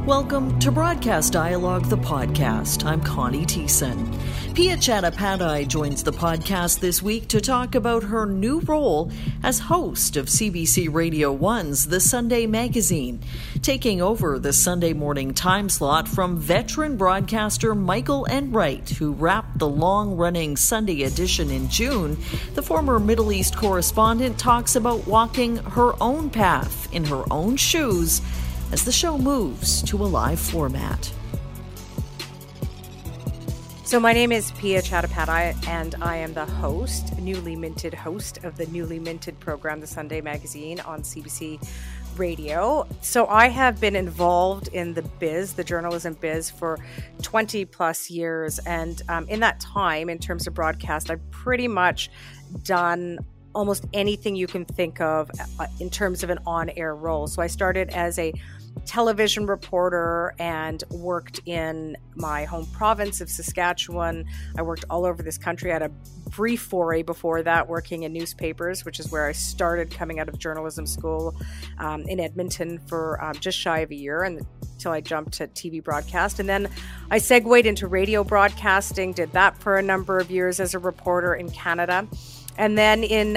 Welcome to Broadcast Dialogue, the podcast. I'm Connie Thiessen. Pia Chattopadhyay joins the podcast this week to talk about her new role as host of CBC Radio 1's The Sunday Magazine, taking over the Sunday morning time slot from veteran broadcaster Michael Enright, who wrapped the long-running Sunday edition in June. The former Middle East correspondent talks about walking her own path in her own shoes as the show moves to a live format. So my name is Pia Chattopadhyay, and I am the newly minted host of the newly minted program, The Sunday Magazine, on CBC Radio. So I have been involved in the journalism biz, for 20 plus years. And in that time, in terms of broadcast, I've pretty much done almost anything you can think of in terms of an on-air role. So I started as a television reporter and worked in my home province of Saskatchewan. I worked all over this country. I had a brief foray before that working in newspapers, which is where I started coming out of journalism school in Edmonton for just shy of a year until I jumped to TV broadcast. And then I segued into radio broadcasting, did that for a number of years as a reporter in Canada. And then in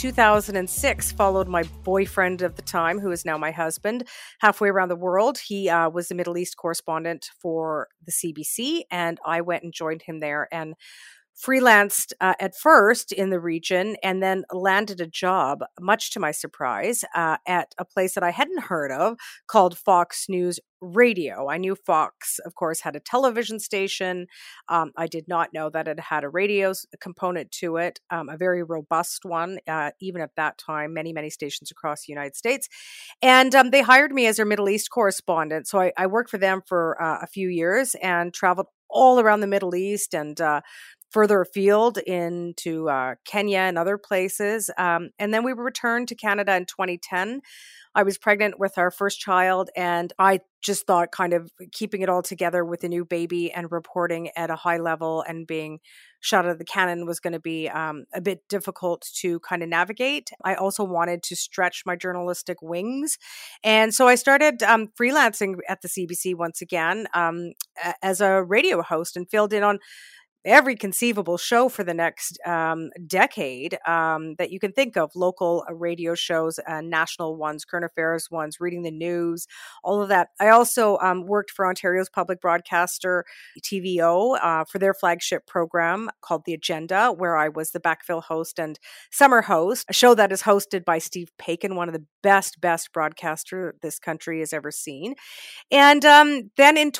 2006, followed my boyfriend of the time, who is now my husband, halfway around the world. He was the Middle East correspondent for the CBC, and I went and joined him there and freelanced at first in the region, and then landed a job, much to my surprise, at a place that I hadn't heard of called Fox News Radio. I knew Fox, of course, had a television station. I did not know that it had a radio component to it, a very robust one, even at that time, many, many stations across the United States. And they hired me as their Middle East correspondent. So I worked for them for a few years and traveled all around the Middle East and further afield into Kenya and other places. And then we returned to Canada in 2010. I was pregnant with our first child, and I just thought kind of keeping it all together with a new baby and reporting at a high level and being shot out of the cannon was going to be a bit difficult to kind of navigate. I also wanted to stretch my journalistic wings. And so I started freelancing at the CBC once again as a radio host and filled in on every conceivable show for the next decade that you can think of, local radio shows, national ones, current affairs ones, reading the news, all of that. I also worked for Ontario's public broadcaster, TVO, for their flagship program called The Agenda, where I was the backfill host and summer host, a show that is hosted by Steve Paikin, one of the best broadcaster this country has ever seen. And then in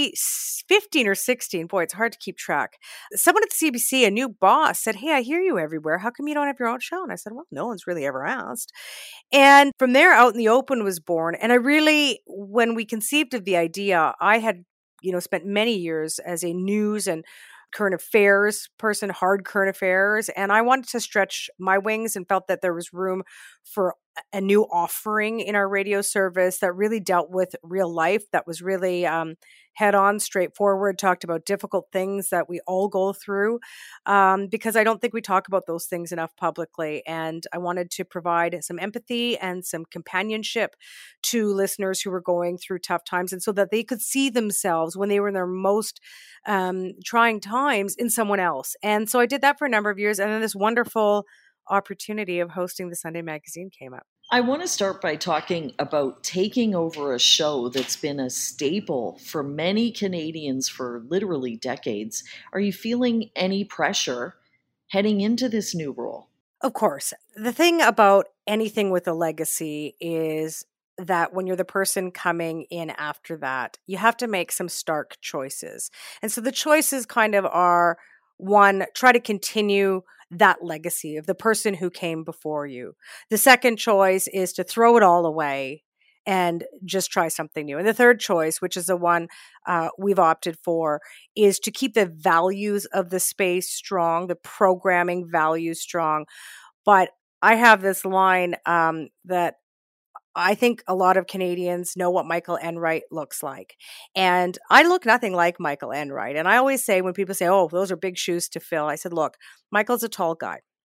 2015 or 16, boy, it's hard to keep track, someone at the CBC, a new boss, said, "Hey, I hear you everywhere. How come you don't have your own show?" And I said, "Well, no one's really ever asked." And from there, Out in the Open was born. And I really, when we conceived of the idea, I had, spent many years as a news and current affairs person, hard current affairs. And I wanted to stretch my wings and felt that there was room for a new offering in our radio service that really dealt with real life, that was really head on, straightforward, talked about difficult things that we all go through, because I don't think we talk about those things enough publicly. And I wanted to provide some empathy and some companionship to listeners who were going through tough times, and so that they could see themselves when they were in their most trying times in someone else. And so I did that for a number of years. And then this wonderful opportunity of hosting the Sunday Magazine came up. I want to start by talking about taking over a show that's been a staple for many Canadians for literally decades. Are you feeling any pressure heading into this new role? Of course. The thing about anything with a legacy is that when you're the person coming in after that, you have to make some stark choices. And so the choices kind of are, one, try to continue that legacy of the person who came before you. The second choice is to throw it all away and just try something new. And the third choice, which is the one we've opted for, is to keep the values of the space strong, the programming values strong. But I have this line that I think a lot of Canadians know what Michael Enright looks like. And I look nothing like Michael Enright. And I always say, when people say, "Oh, those are big shoes to fill," I said, look, Michael's a tall guy.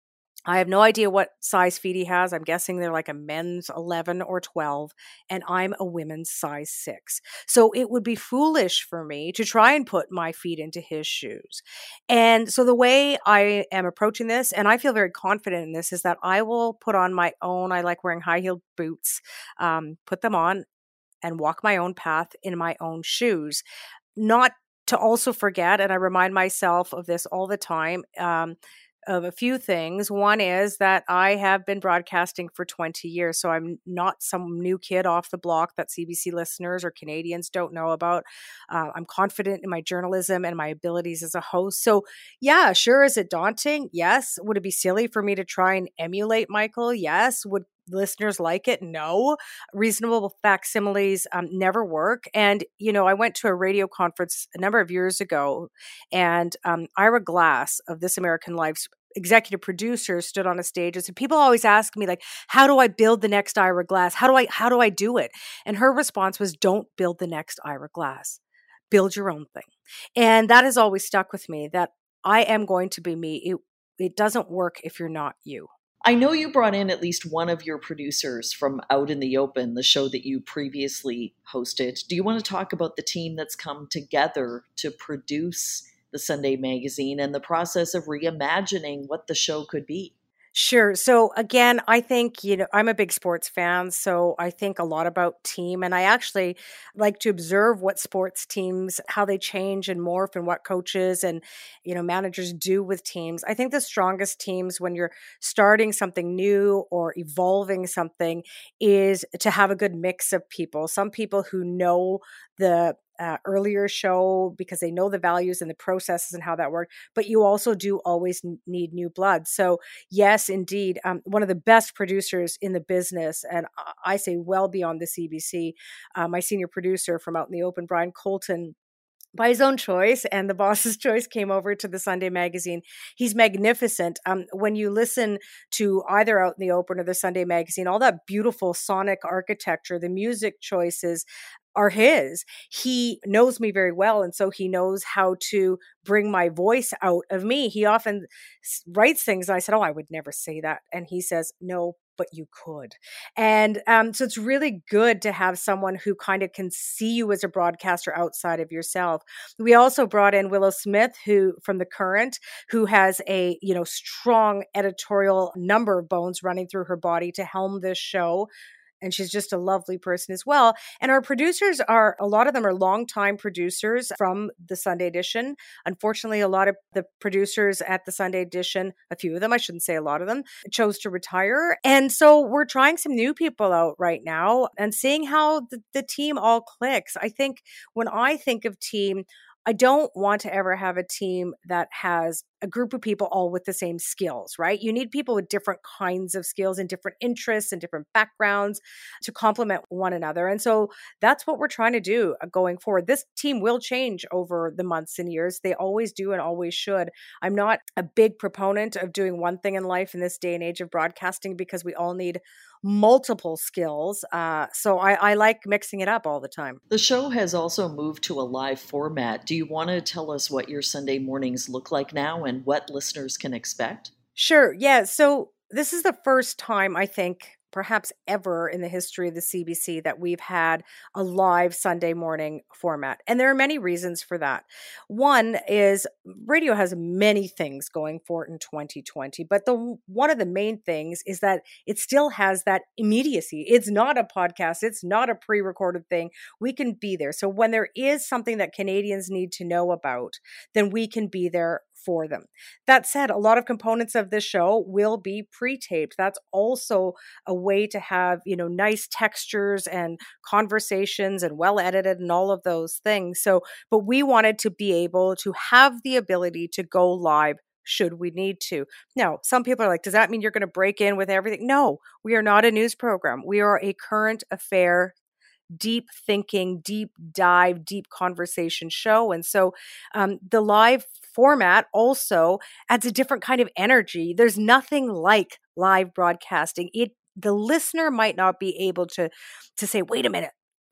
I have no idea what size feet he has. I'm guessing they're like a men's 11 or 12, and I'm a women's size 6. So it would be foolish for me to try and put my feet into his shoes. And so the way I am approaching this, and I feel very confident in this, is that I will put on my own, I like wearing high heeled boots, put them on and walk my own path in my own shoes. Not to also forget, and I remind myself of this all the time, of a few things. One is that I have been broadcasting for 20 years, so I'm not some new kid off the block that CBC listeners or Canadians don't know about. I'm confident in my journalism and my abilities as a host. So yeah, sure. Is it daunting? Yes. Would it be silly for me to try and emulate Michael? Yes. Would listeners like it? No. Reasonable facsimiles never work. And, I went to a radio conference a number of years ago, and Ira Glass of This American Life's executive producer stood on a stage and said, people always ask me, like, how do I build the next Ira Glass? How do I do it? And her response was, don't build the next Ira Glass. Build your own thing. And that has always stuck with me, that I am going to be me. It doesn't work if you're not you. I know you brought in at least one of your producers from Out in the Open, the show that you previously hosted. Do you want to talk about the team that's come together to produce the Sunday magazine and the process of reimagining what the show could be? Sure. So again, I think, I'm a big sports fan, so I think a lot about team, and I actually like to observe what sports teams, how they change and morph, and what coaches and, managers do with teams. I think the strongest teams when you're starting something new or evolving something is to have a good mix of people. Some people who know the earlier show because they know the values and the processes and how that worked, but you also do always need new blood. So yes, indeed, one of the best producers in the business, and I say well beyond the CBC, my senior producer from Out in the Open, Brian Colton, by his own choice and the boss's choice, came over to the Sunday magazine. He's magnificent. When you listen to either Out in the Open or the Sunday magazine, all that beautiful sonic architecture, the music choices are his. He knows me very well, and so he knows how to bring my voice out of me. He often writes things, and I said, I would never say that. And he says, no, but you could. And so it's really good to have someone who kind of can see you as a broadcaster outside of yourself. We also brought in Willow Smith, who from The Current, who has a strong editorial number of bones running through her body to helm this show. And she's just a lovely person as well. And our producers a lot of them are longtime producers from the Sunday edition. Unfortunately, a lot of the producers at the Sunday edition, a few of them, I shouldn't say a lot of them, chose to retire. And so we're trying some new people out right now and seeing how the team all clicks. I think when I think of team, I don't want to ever have a team that has a group of people all with the same skills, right? You need people with different kinds of skills and different interests and different backgrounds to complement one another. And so that's what we're trying to do going forward. This team will change over the months and years. They always do and always should. I'm not a big proponent of doing one thing in life in this day and age of broadcasting because we all need multiple skills. So I like mixing it up all the time. The show has also moved to a live format. Do you want to tell us what your Sunday mornings look like now and what listeners can expect? Sure. Yeah. So this is the first time, I think, perhaps ever in the history of the CBC that we've had a live Sunday morning format. And there are many reasons for that. One is radio has many things going for it in 2020, but one of the main things is that it still has that immediacy. It's not a podcast. It's not a pre-recorded thing. We can be there. So when there is something that Canadians need to know about, then we can be there for them. That said, a lot of components of this show will be pre-taped. That's also a way to have, nice textures and conversations and well edited and all of those things. So, but we wanted to be able to have the ability to go live should we need to. Now, some people are like, does that mean you're going to break in with everything? No, we are not a news program. We are a current affair, deep thinking, deep dive, deep conversation show. And so the live format also adds a different kind of energy. There's nothing like live broadcasting. The listener might not be able to say, wait a minute,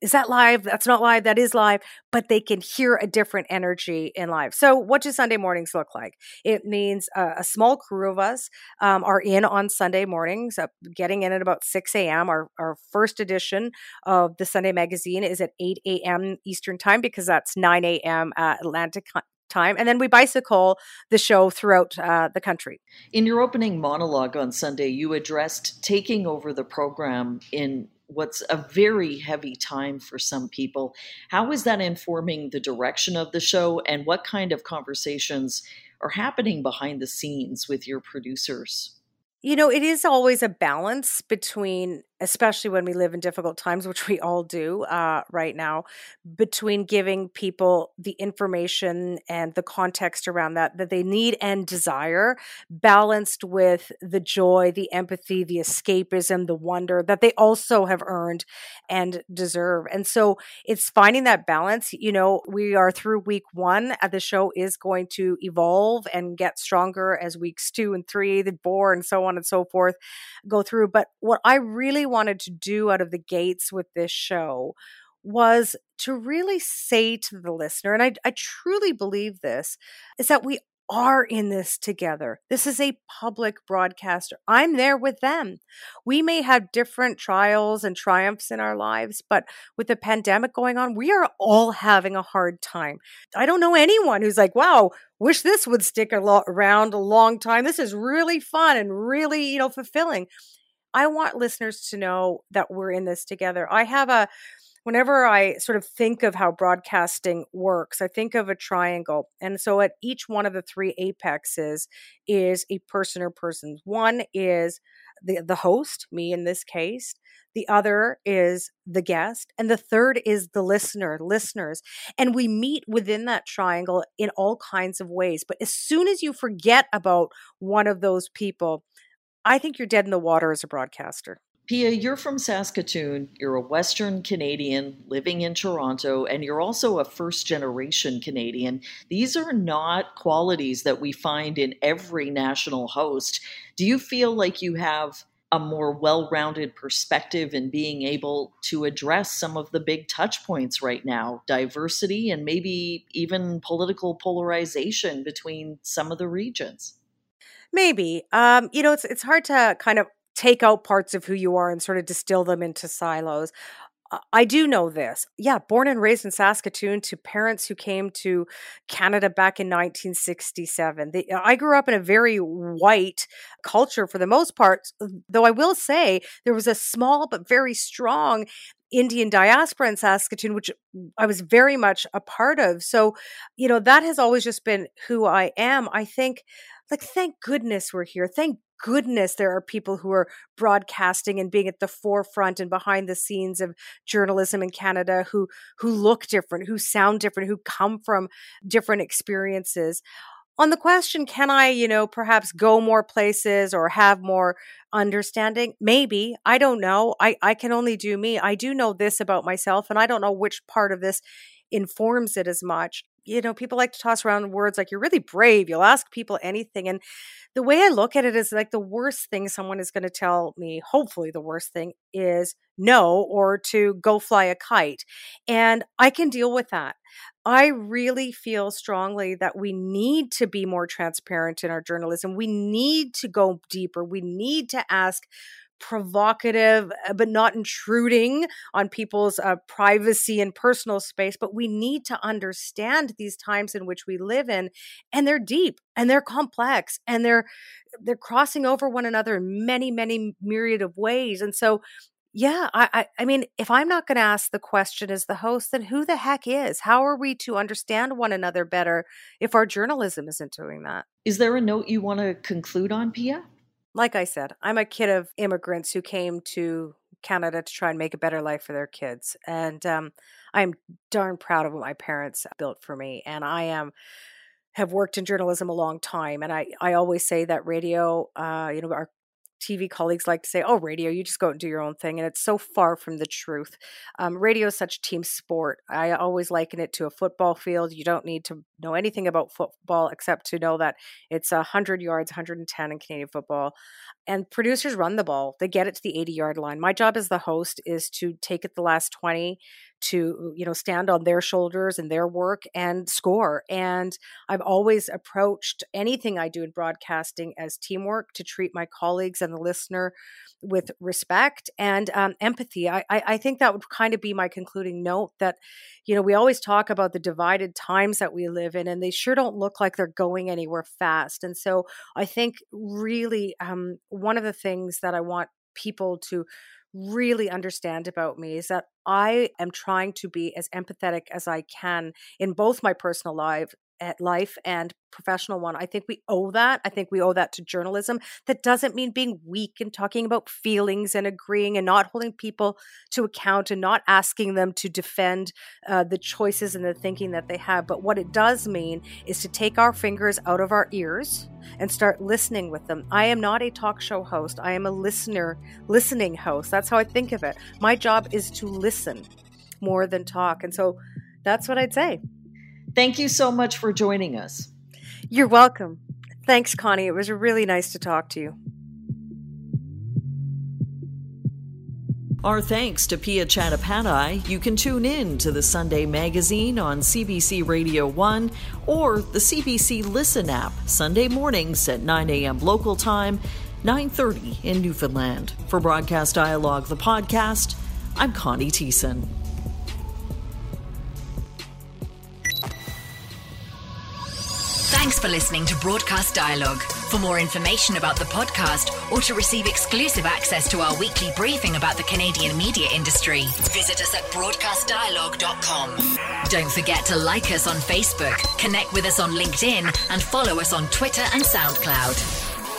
is that live? That's not live. That is live. But they can hear a different energy in live. So what do Sunday mornings look like? It means a small crew of us are in on Sunday mornings, getting in at about 6 a.m. Our first edition of the Sunday Magazine is at 8 a.m. Eastern time, because that's 9 a.m. Atlantic time. And then we bicycle the show throughout the country. In your opening monologue on Sunday, you addressed taking over the program in what's a very heavy time for some people. How is that informing the direction of the show, and what kind of conversations are happening behind the scenes with your producers? It is always a balance between, especially when we live in difficult times, which we all do right now, between giving people the information and the context around that they need and desire, balanced with the joy, the empathy, the escapism, the wonder that they also have earned and deserve. And so it's finding that balance. We are through week 1. The show is going to evolve and get stronger as weeks 2 and 3, the 4, and so on and so forth go through. But what I really wanted to do out of the gates with this show was to really say to the listener, and I truly believe this, is that we are in this together. This is a public broadcaster. I'm there with them. We may have different trials and triumphs in our lives, but with the pandemic going on, we are all having a hard time. I don't know anyone who's like, wow, wish this would stick around a long time. This is really fun and really, fulfilling. I want listeners to know that we're in this together. Whenever I sort of think of how broadcasting works, I think of a triangle. And so at each one of the 3 apexes is a person or persons. One is the host, me in this case. The other is the guest. And the third is the listeners. And we meet within that triangle in all kinds of ways. But as soon as you forget about one of those people, I think you're dead in the water as a broadcaster. Pia, you're from Saskatoon. You're a Western Canadian living in Toronto, and you're also a first generation Canadian. These are not qualities that we find in every national host. Do you feel like you have a more well rounded perspective in being able to address some of the big touch points right now, diversity and maybe even political polarization between some of the regions? Maybe. It's hard to kind of take out parts of who you are and sort of distill them into silos. I do know this. Yeah, born and raised in Saskatoon to parents who came to Canada back in 1967. I grew up in a very white culture for the most part, though I will say there was a small but very strong Indian diaspora in Saskatoon, which I was very much a part of. So, that has always just been who I am. I think, thank goodness we're here. Thank goodness there are people who are broadcasting and being at the forefront and behind the scenes of journalism in Canada who look different, who sound different, who come from different experiences. On the question, can I, perhaps go more places or have more understanding? Maybe. I don't know. I can only do me. I do know this about myself, and I don't know which part of this informs it as much. People like to toss around words like, you're really brave. You'll ask people anything. And the way I look at it is like the worst thing someone is going to tell me, hopefully the worst thing, is no, or to go fly a kite. And I can deal with that. I really feel strongly that we need to be more transparent in our journalism. We need to go deeper. We need to ask provocative, but not intruding on people's privacy and personal space. But we need to understand these times in which we live in, and they're deep and they're complex and they're crossing over one another in many, many myriad of ways. And so, yeah, I mean, if I'm not going to ask the question as the host, then who the heck is? How are we to understand one another better if our journalism isn't doing that? Is there a note you want to conclude on, Pia? Like I said, I'm a kid of immigrants who came to Canada to try and make a better life for their kids. And I'm darn proud of what my parents built for me. And have worked in journalism a long time. And I always say that radio, our TV colleagues like to say, oh, radio, you just go out and do your own thing. And it's so far from the truth. Radio is such team sport. I always liken it to a football field. You don't need to know anything about football except to know that it's 100 yards, 110 in Canadian football. And producers run the ball. They get it to the 80-yard line. My job as the host is to take it the last 20, to, stand on their shoulders and their work and score. And I've always approached anything I do in broadcasting as teamwork, to treat my colleagues and the listener with respect and empathy. I think that would kind of be my concluding note, that, we always talk about the divided times that we live in, and they sure don't look like they're going anywhere fast. And so I think really one of the things that I want people to really understand about me is that I am trying to be as empathetic as I can in both my personal life and professional one. I think we owe that. I think we owe that to journalism. That doesn't mean being weak and talking about feelings and agreeing and not holding people to account and not asking them to defend the choices and the thinking that they have. But what it does mean is to take our fingers out of our ears and start listening with them. I am not a talk show host. I am a listening host. That's how I think of it. My job is to listen more than talk. And so that's what I'd say. Thank you so much for joining us. You're welcome. Thanks, Connie. It was really nice to talk to you. Our thanks to Pia Chattopadhyay. You can tune in to the Sunday Magazine on CBC Radio 1 or the CBC Listen app Sunday mornings at 9 a.m. local time, 9:30 in Newfoundland. For Broadcast Dialogue, the podcast, I'm Connie Thiessen. Thanks for listening to Broadcast Dialogue. For more information about the podcast or to receive exclusive access to our weekly briefing about the Canadian media industry, visit us at broadcastdialogue.com. Don't forget to like us on Facebook, connect with us on LinkedIn, and follow us on Twitter and SoundCloud.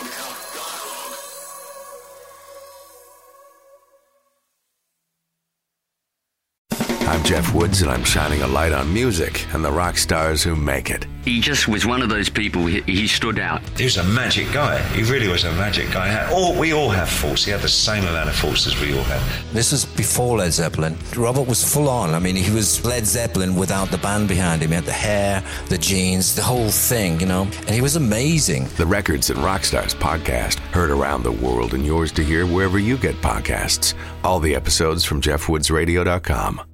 I'm Jeff Woods, and I'm shining a light on music and the rock stars who make it. He just was one of those people, he stood out. He was a magic guy. He really was a magic guy. We all have faults. He had the same amount of faults as we all had. This was before Led Zeppelin. Robert was full on. I mean, he was Led Zeppelin without the band behind him. He had the hair, the jeans, the whole thing, and he was amazing. The Records and Rockstars podcast, heard around the world and yours to hear wherever you get podcasts. All the episodes from JeffWoodsRadio.com.